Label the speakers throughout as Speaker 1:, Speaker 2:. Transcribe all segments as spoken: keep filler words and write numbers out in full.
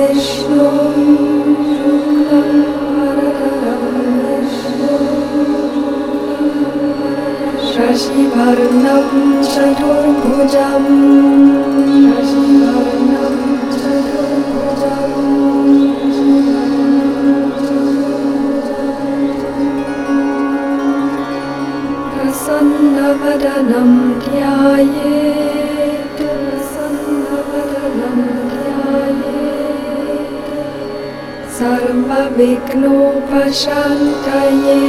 Speaker 1: Shashivarnam Chaturbhujam Shashivarnam Chaturbhujam Prasannavadanam Dhyayet Prasannavadanam Dhyayet Sarvavighnopashantaye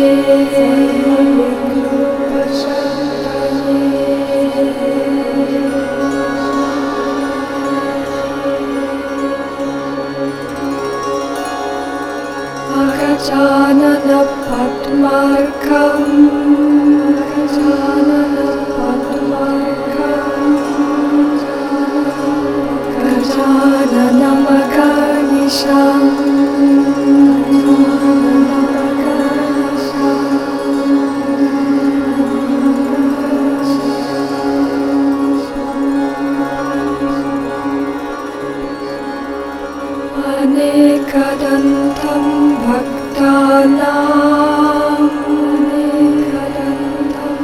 Speaker 1: Gajanana Padmarkam Gajanana Padmarkam Gajanana Maganisham Anekadantam Bhaktanam Anekadantam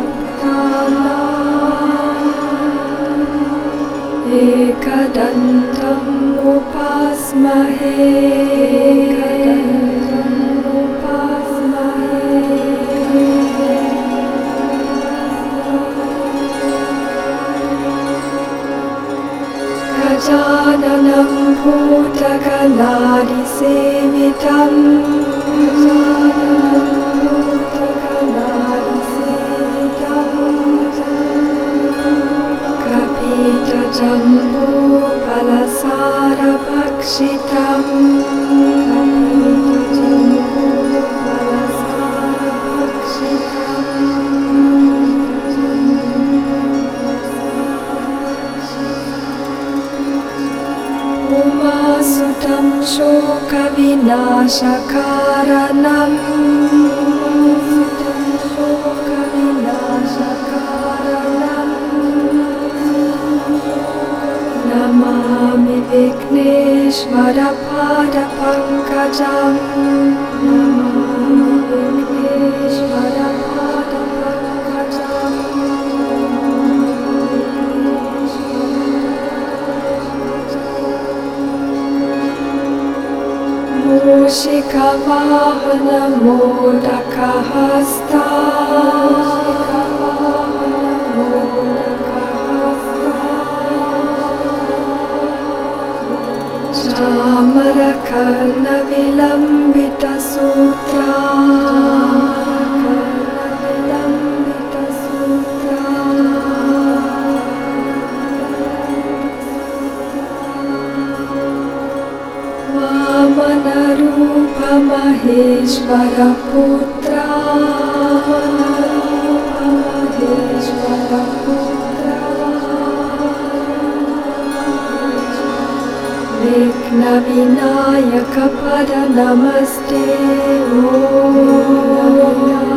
Speaker 1: Bhaktanam Ekadantam Upasmahe Ekadantam Upasmahe Gajananam Bhutaganaadi Sevitam Gajananam Bhutaganaadi Sevitam Kapita Jambu Palasara Bhakshitam Kapita Jambu Palasara Bhakshitam Umasutam Shoka Vinashakaranam Umasutam Shoka Vinashakaranam Namami Vigneshvara Pada Pankajam Namami Vigneshvara Pada Pankajam Mushika Vahana Modaka Hasta Chamara Karna Vilambita Sutra Vilambita Sutra Vamanarupa Maheshvara Putra Vamanarupa Maheshvara Putra Vighna Vinayaka Pada Namaste Om